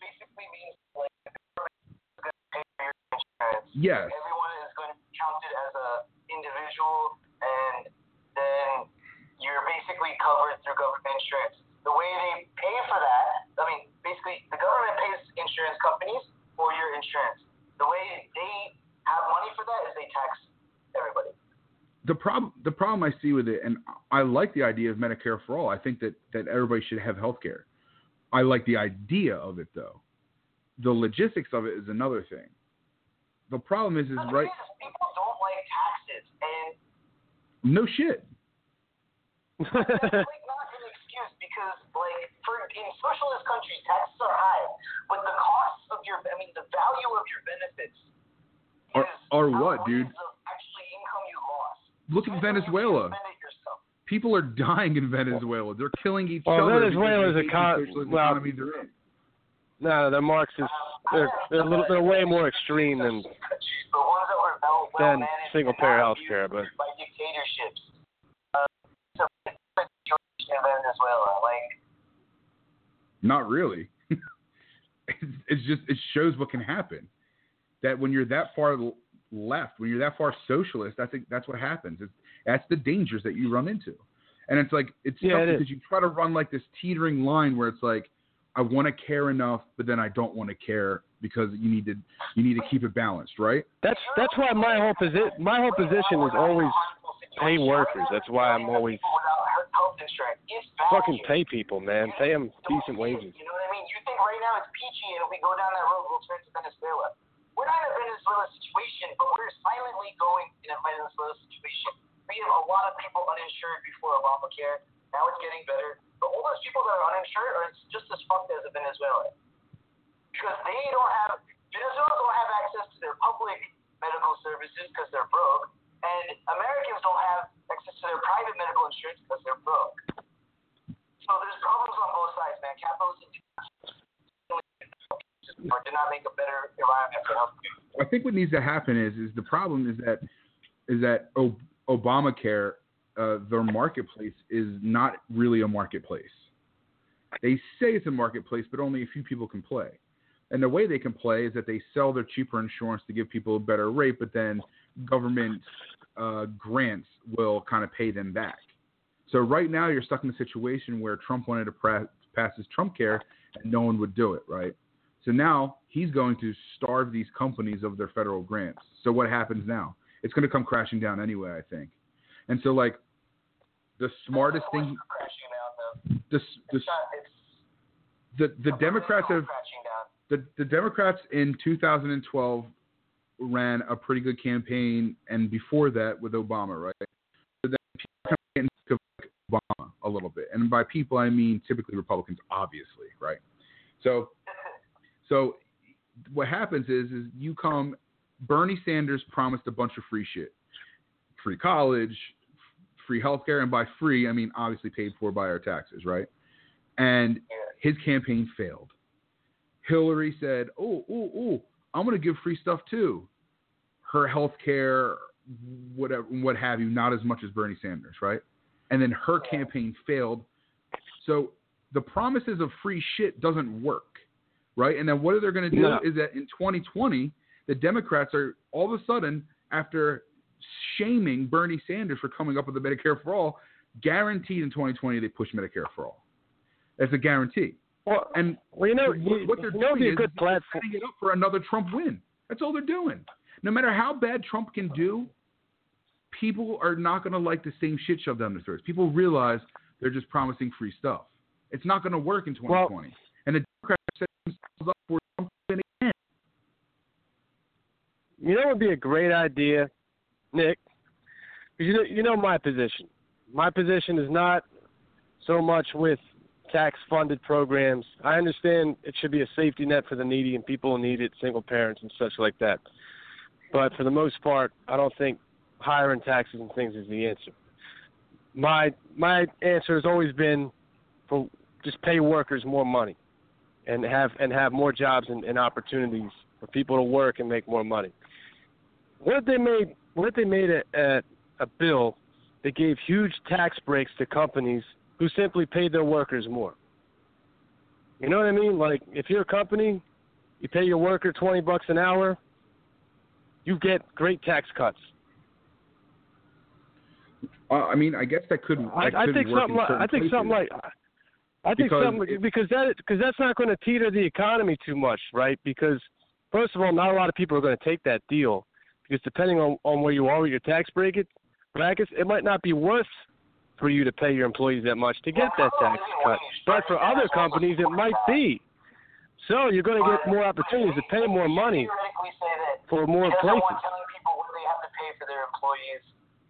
yes. Everyone is going to be counted as an individual, and then you're basically covered through government insurance. The way they pay for that, I mean, basically, the government pays insurance companies for your insurance. The way they have money for that is they tax everybody. The problem, the problem I see with it, and I like the idea of Medicare for all. I think that, that everybody should have health care. I like the idea of it, though. The logistics of it is another thing. The problem is, is the right. Is people don't like taxes, and no shit. that's like not an excuse because, like, for in socialist countries, taxes are high, but the costs of your, I mean, the value of your benefits Are, is are what, dude? of actually income you lost. Look at Venezuela. People are dying in Venezuela. They're killing each well, other. Venezuela is a con- well, economy they're in. No, the Marxists, they're they're, a little, they're way more extreme than than single payer health care, but by dictatorships. Uh, so in Venezuela, like not really. it's, it's just it shows what can happen. That when you're that far left, when you're that far socialist, that's that's what happens. It's, that's the dangers that you run into. And it's like it's yeah, tough it because is. you try to run like this teetering line where it's like I want to care enough, but then I don't want to care because you need to you need to keep it balanced, right? That's that's why my whole position my whole position is always pay workers. That's why I'm always fucking pay people, man. Pay them decent wages. You know what I mean? You think right now it's peachy, and if we go down that road, we'll turn to Venezuela. We're not in a Venezuela situation, but we're silently going in a Venezuela situation. We have a lot of people uninsured before Obamacare. Now it's getting better. But all those people that are uninsured are just as fucked as a Venezuelan. Because they don't have, Venezuelans don't have access to their public medical services because they're broke. And Americans don't have access to their private medical insurance because they're broke. So there's problems on both sides, man. Capitalism did not make a better environment for healthcare. I think what needs to happen is is the problem is that is that o- Obamacare, uh, their marketplace is not really a marketplace. They say it's a marketplace, but only a few people can play. And the way they can play is that they sell their cheaper insurance to give people a better rate, but then government uh, grants will kind of pay them back. So right now you're stuck in a situation where Trump wanted to pra- pass his Trump care and no one would do it, right? So now he's going to starve these companies of their federal grants. So what happens now? It's going to come crashing down anyway, I think. And so, like, the smartest thing, the the the, the Democrats have the the Democrats in two thousand twelve ran a pretty good campaign, and before that with Obama, right? So then people kind of get into Obama a little bit, and by people I mean typically Republicans, obviously, right? So, so what happens is, is you come. Bernie Sanders promised a bunch of free shit, free college, free healthcare, and by free I mean obviously paid for by our taxes, right? And his campaign failed. Hillary said, "Oh, oh, oh, I'm going to give free stuff too." Her healthcare, whatever, what have you, not as much as Bernie Sanders, right? And then her campaign failed. So the promises of free shit doesn't work, right? And then what they're going to do no. is that in twenty twenty, the Democrats are all of a sudden, after shaming Bernie Sanders for coming up with the Medicare for All, guaranteed in twenty twenty they push Medicare for All. That's a guarantee. Well, and well, you know, what, what they're you know, doing be a is good platform. setting it up for another Trump win. That's all they're doing. No matter how bad Trump can do, people are not going to like the same shit shoved down their throats. People realize they're just promising free stuff. It's not going to work in twenty twenty. Well, and the Democrats set themselves up for Trump win again. You know what would be a great idea, Nick? You know, you know my position. My position is not so much with tax-funded programs. I understand it should be a safety net for the needy and people who need it, single parents and such like that. But for the most part, I don't think higher in taxes and things is the answer. My my answer has always been for just pay workers more money and have and have more jobs and, and opportunities for people to work and make more money. What if they made what if they made a, a, a bill that gave huge tax breaks to companies who simply paid their workers more? You know what I mean? Like, if you're a company, you pay your worker twenty bucks an hour, you get great tax cuts. Uh, I mean, I guess that could. That I, could I think work something. Like, I think places. something like. I think because something it, because that because that's not going to teeter the economy too much, right? Because first of all, not a lot of people are going to take that deal because depending on, on where you are with your tax bracket, brackets, it might not be worth for you to pay your employees that much to get that tax cut. But for other companies, it might be. So you're going to get more opportunities to pay more money for more places. Telling people what they have to pay for their employees.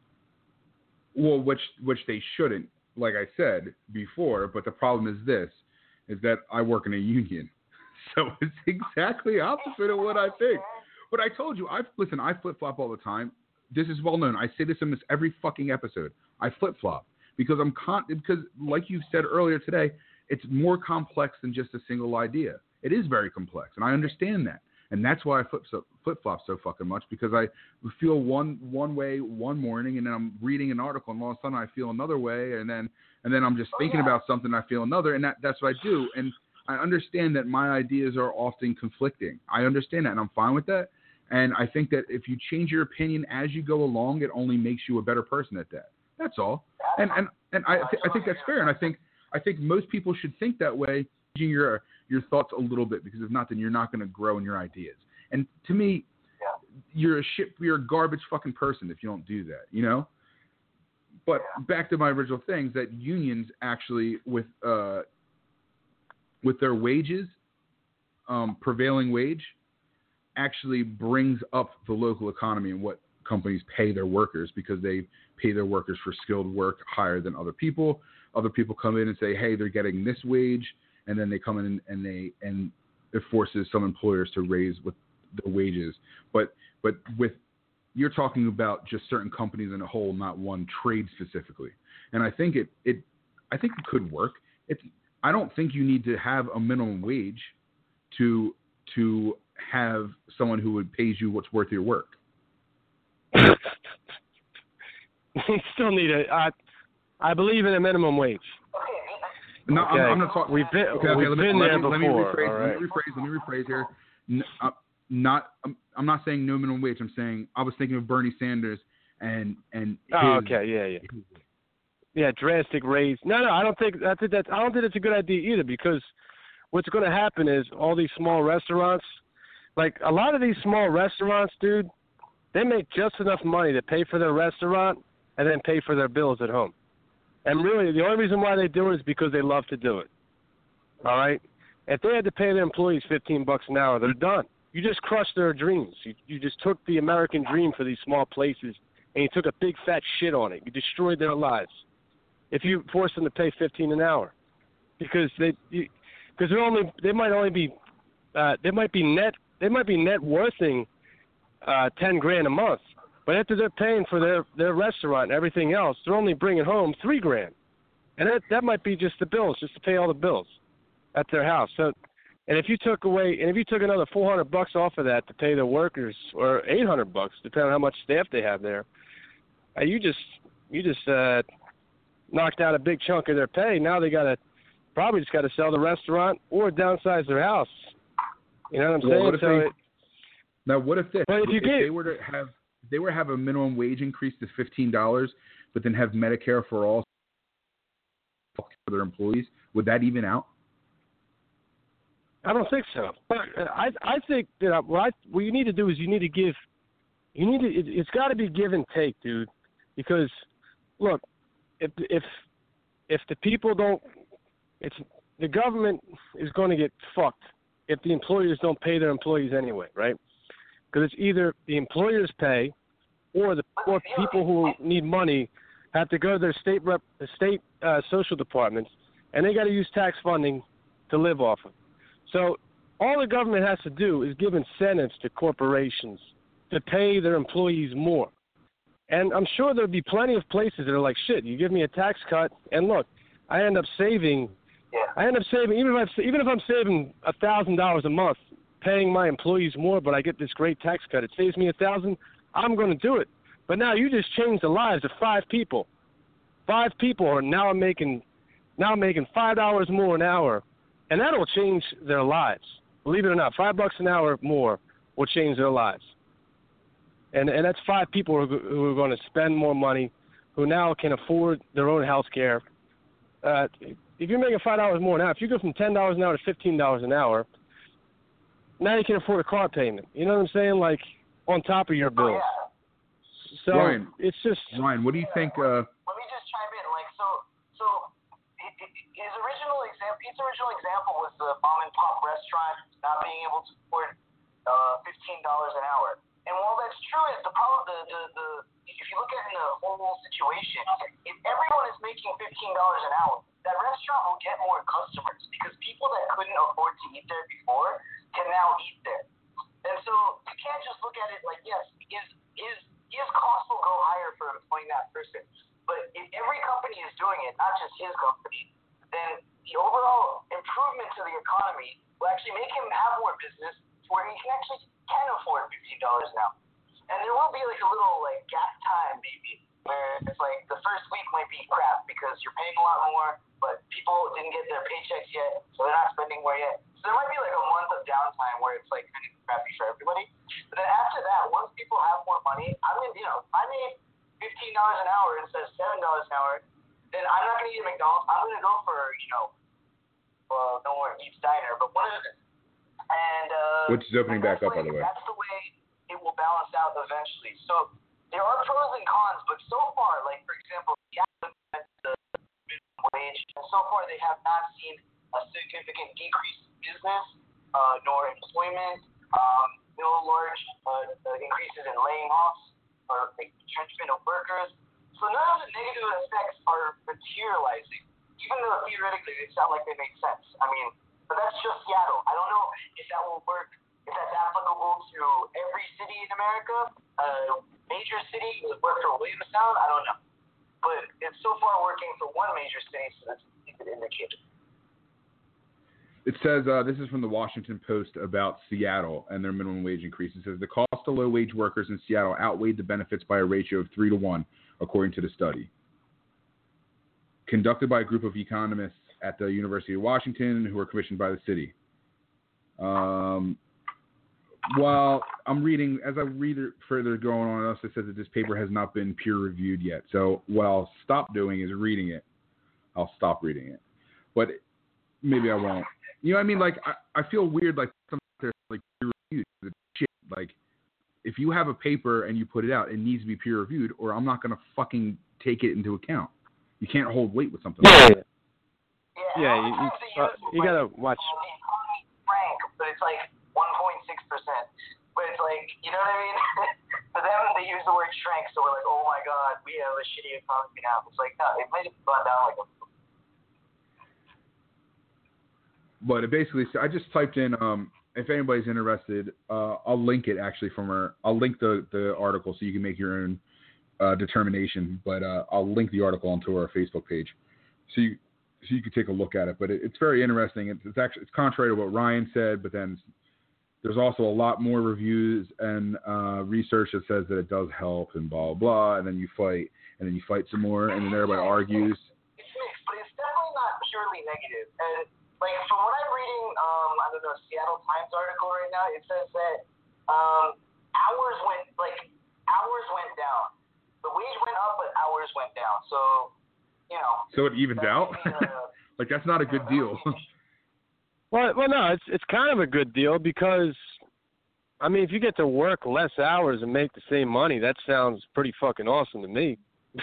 Well, which which they shouldn't, like I said before. But the problem is this: is that I work in a union, so it's exactly opposite of what I think. But I told you, I listen. I flip flop all the time. This is well known. I say this in this every fucking episode. I flip flop because I'm con- because like you said earlier today, it's more complex than just a single idea. It is very complex, and I understand that. And that's why I flip so, flip-flop so fucking much, because I feel one one way one morning, and then I'm reading an article, and all of a sudden I feel another way, and then and then I'm just thinking about something, I feel another, and that, that's what I do. And I understand that my ideas are often conflicting. I understand that, and I'm fine with that. And I think that if you change your opinion as you go along, it only makes you a better person at that. That's all. And and, and I th- I think that's fair, and I think I think most people should think that way, changing your your thoughts a little bit, because if not, then you're not going to grow in your ideas. And to me, yeah. you're a shit, you're a garbage fucking person if you don't do that, you know? But yeah. back to my original things, that unions actually, with uh, with their wages, um, prevailing wage, actually brings up the local economy and what companies pay their workers, because they pay their workers for skilled work higher than other people. Other people come in and say, hey, they're getting this wage. And then they come in and they and it forces some employers to raise with the wages. But but with you're talking about just certain companies in a whole, not one trade specifically. And I think it it I think it could work. It's I don't think you need to have a minimum wage to to have someone who would pays you what's worth your work. You still need a. I, I believe in a minimum wage. No, okay. I'm, I'm not talking. We've been, okay, okay, we've let me, been let there me, before. Let me rephrase. Right. Let me rephrase. Let me rephrase here. No, I'm not. I'm, I'm not saying no minimum wage. I'm saying I was thinking of Bernie Sanders and and. His, oh, okay. Yeah, yeah. Yeah, drastic raise. No, no, I don't think I think that I don't think it's a good idea either, because what's going to happen is all these small restaurants, like a lot of these small restaurants, dude, they make just enough money to pay for their restaurant and then pay for their bills at home. And really, the only reason why they do it is because they love to do it. All right? If they had to pay their employees fifteen bucks an hour, they're done. You just crushed their dreams. You, you just took the American dream for these small places, and you took a big fat shit on it. You destroyed their lives. If you force them to pay fifteen an hour, because they, because they're only, they might only be, uh, they might be net, they might be net worthing uh, ten grand a month. But after they're paying for their, their restaurant and everything else, they're only bringing home three grand, and that that might be just the bills, just to pay all the bills at their house. So, and if you took away, and if you took another four hundred bucks off of that to pay their workers, or eight hundred bucks, depending on how much staff they have there, uh, you just you just uh, knocked out a big chunk of their pay. Now they got to probably just got to sell the restaurant or downsize their house. You know what I'm well, saying? What if so they, it, now, what if this? But if you if get, they were to have if they were to have a minimum wage increase to fifteen dollars, but then have Medicare for all for their employees, would that even out? I don't think so. But I I think that what, I, what you need to do is you need to give, you need to, it, it's got to be give and take, dude. Because, look, if if if the people don't, it's the government is going to get fucked if the employers don't pay their employees anyway, right? Because it's either the employers pay, or the or people who need money have to go to their state rep, the state uh, social departments, and they got to use tax funding to live off of. So all the government has to do is give incentives to corporations to pay their employees more. And I'm sure there'll be plenty of places that are like, shit, you give me a tax cut, and look, I end up saving, Yeah. I end up saving, even if, I, even if I'm saving one thousand dollars a month, paying my employees more, but I get this great tax cut, it saves me one thousand dollars, I'm going to do it. But now you just changed the lives of five people. Five people are now making, now making five dollars more an hour. And that'll change their lives. Believe it or not, five bucks an hour more will change their lives. And and that's five people who are, who are going to spend more money, who now can afford their own health care. Uh, if you're making five dollars more an hour, if you go from ten dollars an hour to fifteen dollars an hour, now you can afford a car payment. You know what I'm saying? Like, on top of your bills. Oh, yeah. So Ryan, it's just... Ryan, what do you think... Uh, Let me just chime in. Like, so, so his original example, Pete's original example was the mom and pop restaurant not being able to afford uh, fifteen dollars an hour. And while that's true, is the problem, the, the, the, if you look at the whole situation, if everyone is making fifteen dollars an hour, that restaurant will get more customers because people that couldn't afford to eat there before can now eat there. And so you can't just look at it like, yes, is is his cost will go higher for employing that person. But if every company is doing it, not just his company, then the overall improvement to the economy will actually make him have more business to where he can actually can afford fifteen dollars an hour. And there will be like a little like gap time maybe where it's like the first week might be crap because you're paying a lot more, but people didn't get their paychecks yet, so they're not spending more yet. So there might be like a month of downtime where it's like kind of crappy for everybody. But then after that, once people have more money, I'm gonna, you know, if I made fifteen dollars an hour instead of seven dollars an hour, then I'm not gonna eat at McDonald's. I'm gonna go for, you know, well, no more Pete's Diner, but one of the, and uh, which is opening back up, by the way. That's the way it will balance out eventually. So there are pros and cons, but so far, like for example, the minimum wage, and so far they have not seen a significant decrease in business, uh, nor employment, um, no large uh, increases in laying offs or like, retrenchment of workers. So none of the negative effects are materializing, even though theoretically they sound like they make sense. I mean, but that's just Seattle. I don't know if that will work, if that's applicable to every city in America. Uh, major city, will it work for Williamstown? I don't know. But it's so far working for one major city, so that's a good indicator. It says, uh, this is from the Washington Post about Seattle and their minimum wage increase. It says the cost to low-wage workers in Seattle outweighed the benefits by a ratio of three to one, according to the study. Conducted by a group of economists at the University of Washington who were commissioned by the city. Um, while I'm reading, as I read it further going on, it also says that this paper has not been peer-reviewed yet. So what I'll stop doing is reading it. I'll stop reading it. But maybe I won't. You know what I mean? Like, I, I feel weird, like, something like peer-reviewed. Shit. Like, if you have a paper and you put it out, it needs to be peer-reviewed, or I'm not going to fucking take it into account. You can't hold weight with something. Yeah, like yeah. Yeah, you you, uh, you gotta watch. Frank, but it's like one point six percent. But it's like, you know what I mean? For them, they use the word shrank, so we're like, oh my god, we have a shitty economy now. It's like, no, it might have gone down like a. But it basically, I just typed in. Um, if anybody's interested, uh, I'll link it actually from our. I'll link the the article so you can make your own uh, determination. But uh, I'll link the article onto our Facebook page, so you. So you could take a look at it, but it, it's very interesting. It's, it's actually it's contrary to what Ryan said, but then there's also a lot more reviews and uh, research that says that it does help and blah blah blah. And then you fight, and then you fight some more, and then everybody argues. It's mixed, but it's definitely not purely negative. And like from what I'm reading, um, I don't know, Seattle Times article right now, it says that um, hours went like hours went down. The wage went up, but hours went down. So. You know, so it evens out? Like, that's not a good deal. well, well, no, it's it's kind of a good deal because, I mean, if you get to work less hours and make the same money, that sounds pretty fucking awesome to me.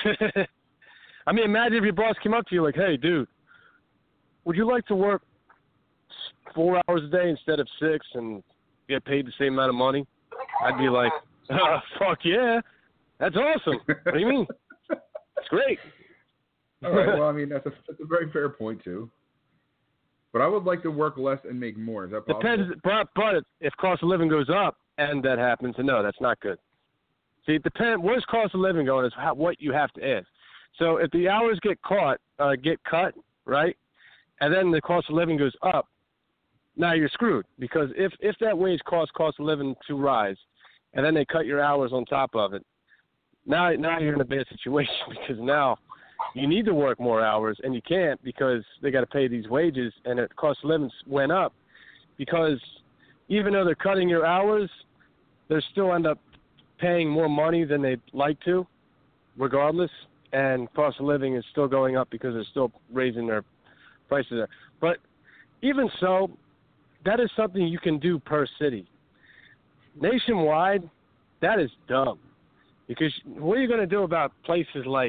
I mean, imagine if your boss came up to you like, hey, dude, would you like to work four hours a day instead of six and get paid the same amount of money? I'd be like, oh, fuck yeah, that's awesome. What do you mean? It's great. All right. Well, I mean, that's a that's a very fair point too. But I would like to work less and make more. Is that possible? Depends. But but if cost of living goes up and that happens, then no, that's not good. See, it depends. Where's cost of living going? Is how, what you have to add. So if the hours get caught, uh, get cut, right, and then the cost of living goes up, now you're screwed because if if that wage costs cost of living to rise, and then they cut your hours on top of it, now now you're in a bad situation because now. You need to work more hours, and you can't because they got to pay these wages, and the cost of living went up because even though they're cutting your hours, they still end up paying more money than they'd like to, regardless, and cost of living is still going up because they're still raising their prices there. But even so, that is something you can do per city. Nationwide, that is dumb because what are you going to do about places like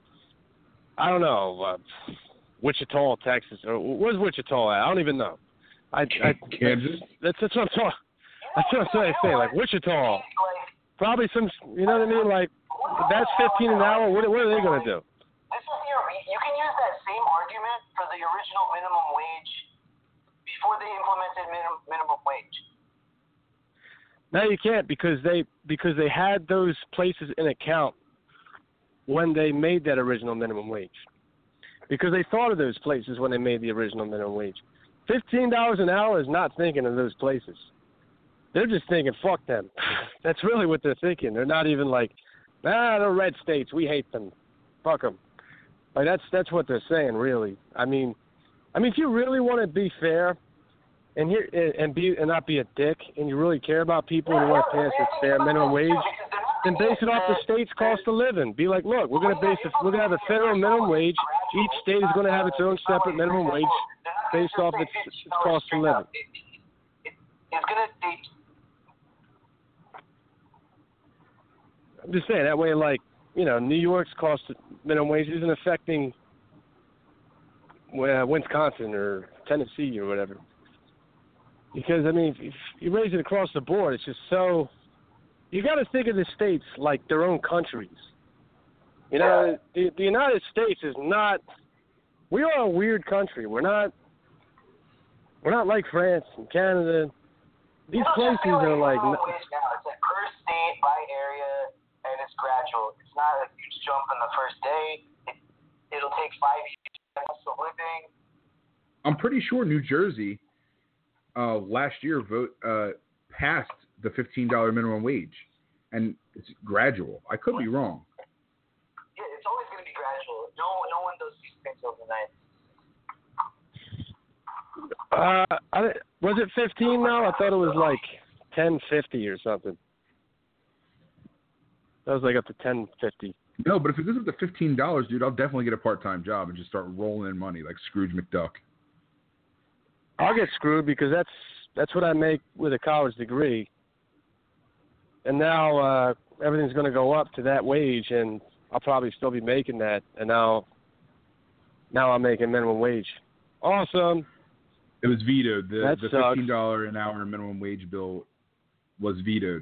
I don't know, uh, Wichita, Texas, or where's Wichita at? I don't even know. I, I Kansas. That's, that's what I'm talking. That's what I'm trying to say. Like Wichita, probably some. You know what I mean? Like that's fifteen an hour. What, what are they going to do? This is your. You can use that same argument for the original minimum wage before they implemented minimum minimum wage. No, you can't because they because they had those places in account when they made that original minimum wage. Because they thought of those places when they made the original minimum wage. fifteen dollars an hour is not thinking of those places. They're just thinking, fuck them. That's really what they're thinking. They're not even like, ah, they're red states. We hate them. Fuck them. Like, that's that's what they're saying, really. I mean, I mean, if you really want to be fair and here and be and not be a dick, and you really care about people and you want to pass a fair minimum wage, then base it off the state's cost of living. Be like, look, we're gonna base it. We're gonna have a federal minimum wage. Each state is gonna have its own separate minimum wage based off its, its cost of living. It's gonna. I'm just saying that way, like you know, New York's cost of minimum wage isn't affecting uh, Wisconsin or Tennessee or whatever. Because I mean, if you raise it across the board, it's just so. You got to think of the states like their own countries. You know, the, the United States is not. We are a weird country. We're not. We're not like France and Canada. These places are like. Now. It's a per state by area, and it's gradual. It's not a huge jump in the first day. It, it'll take five years of living. I'm pretty sure New Jersey uh, last year vote uh, passed the fifteen dollars minimum wage, and it's gradual. I could be wrong. Yeah, it's always going to be gradual. No, no one does these things overnight. Uh, I, was it fifteen now? I thought it was like ten fifty or something. That was like up to ten fifty. No, but if it goes up to fifteen dollars, dude, I'll definitely get a part-time job and just start rolling in money like Scrooge McDuck. I'll get screwed because that's that's what I make with a college degree. And now uh, everything's going to go up to that wage, and I'll probably still be making that, and now, now I'm making minimum wage. Awesome. It was vetoed. The, that the sucks. fifteen dollars an hour minimum wage bill was vetoed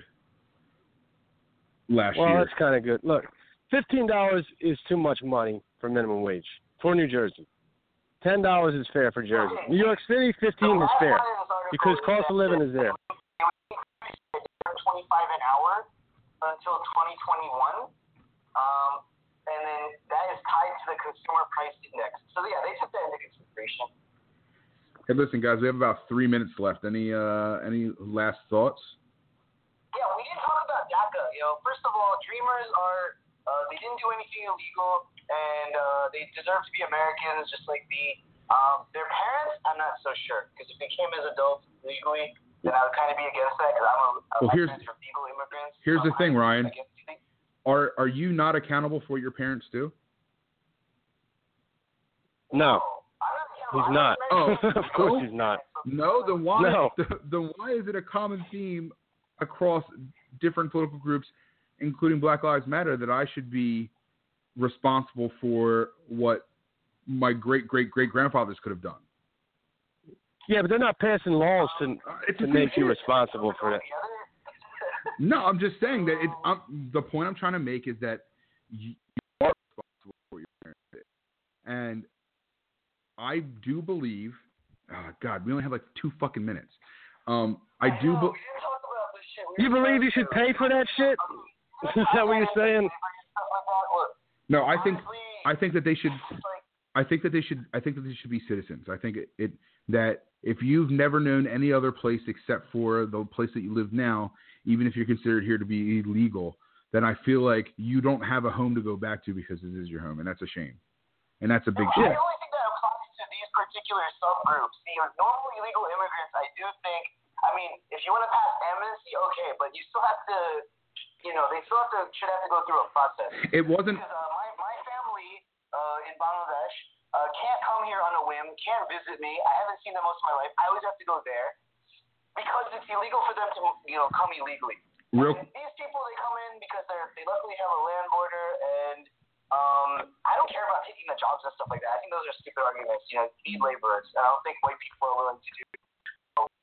last well, year. Well, that's kind of good. Look, fifteen dollars is too much money for minimum wage for New Jersey. ten dollars is fair for Jersey. New York City, fifteen is fair because cost of living is there. twenty-five an hour until twenty twenty-one, um, and then that is tied to the consumer price index. So yeah, they took that into consideration. Hey, listen, guys, we have about three minutes left. Any uh, any last thoughts? Yeah, we didn't talk about DACA. You know, first of all, Dreamers are uh, they didn't do anything illegal, and uh, they deserve to be Americans just like me. Um, their parents, I'm not so sure, because if they came as adults legally, then I would kind of be against that because I'm a, a well, here's, for legal immigrants. Here's so the thing, Ryan. Against, are are you not accountable for what your parents do? No. He's not. Oh, of course he's not. No, then why? No. Then why is it a common theme across different political groups, including Black Lives Matter, that I should be responsible for what my great great great grandfathers could have done? Yeah, but they're not passing laws to uh, to make you responsible for that. No, I'm just saying that it. I'm, the point I'm trying to make is that you are responsible for what your parents did, and I do believe, oh God, we only have like two fucking minutes. Um, I do. Be- you believe you should pay for that shit? Is that what you're saying? No, I think I think that they should. I think that they should. I think that they should be citizens. I think it, it that if you've never known any other place except for the place that you live now, even if you're considered here to be illegal, then I feel like you don't have a home to go back to because this is your home, and that's a shame. And that's a big shame. Particular subgroups, the normal illegal immigrants, I do think, I mean, if you want to pass amnesty, okay, but you still have to, you know, they still have to, should have to go through a process. It wasn't. Because uh, my, my family uh, in Bangladesh uh, can't come here on a whim, can't visit me. I haven't seen them most of my life. I always have to go there because it's illegal for them to, you know, come illegally. Real. And these people, they come in because they're, they luckily have a land border, and Um, I don't care about taking the jobs and stuff like that. I think those are stupid arguments. You know, you need laborers. And I don't think white people are willing to do you know,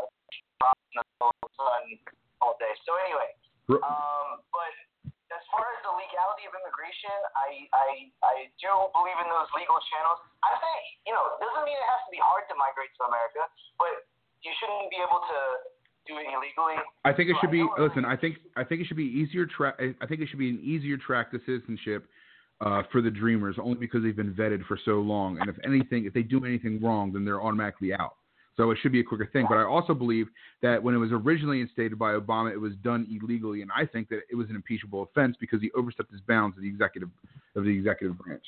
all day. So anyway, um, but as far as the legality of immigration, I, I I do believe in those legal channels. I'm saying, you know, it doesn't mean it has to be hard to migrate to America, but you shouldn't be able to do it illegally. I think it so should I be. Listen, I think I think it should be easier track. I think it should be an easier track to citizenship. Uh, for the Dreamers, only because they've been vetted for so long. And if anything, if they do anything wrong, then they're automatically out. So it should be a quicker thing. But I also believe that when it was originally instated by Obama, it was done illegally. And I think that it was an impeachable offense because he overstepped his bounds of the executive of the executive branch.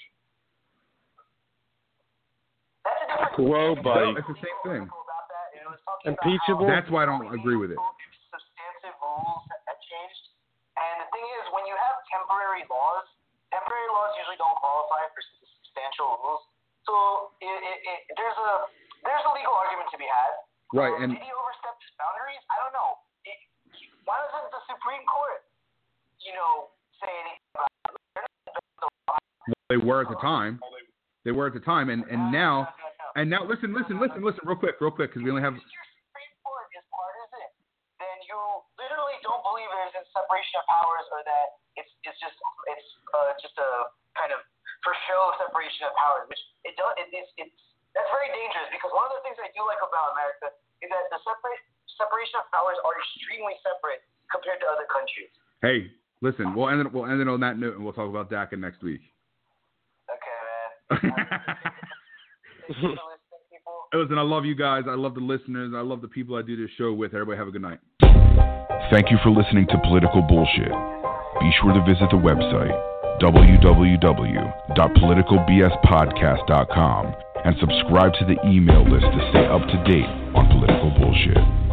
Whoa, buddy. So it's the same thing. Impeachable? That's why I don't agree with it. Substantive rules have changed. And the thing is, when you have temporary laws, temporary laws usually don't qualify for substantial rules, so it, it, it, there's a there's a legal argument to be had. Right, um, and did he overstep his boundaries? I don't know. It, why doesn't the Supreme Court, you know, say anything about it? They were at the time. They were at the time, and, and now, and now, listen, listen, listen, listen, real quick, real quick, because we only have. If your Supreme Court is partisan, then you literally don't believe there's a separation of powers, or that it's it's just it's uh, just a kind of for show separation of powers, which it does it, it's it's that's very dangerous because one of the things I do like about America is that the separate separation of powers are extremely separate compared to other countries. Hey, listen, we'll end it we'll end it on that note, and we'll talk about DACA next week. Okay, man. Listen, I love you guys. I love the listeners. I love the people I do this show with. Everybody have a good night. Thank you for listening to Political Bullshit. Be sure to visit the website, w w w dot political b s podcast dot com, and subscribe to the email list to stay up to date on political bullshit.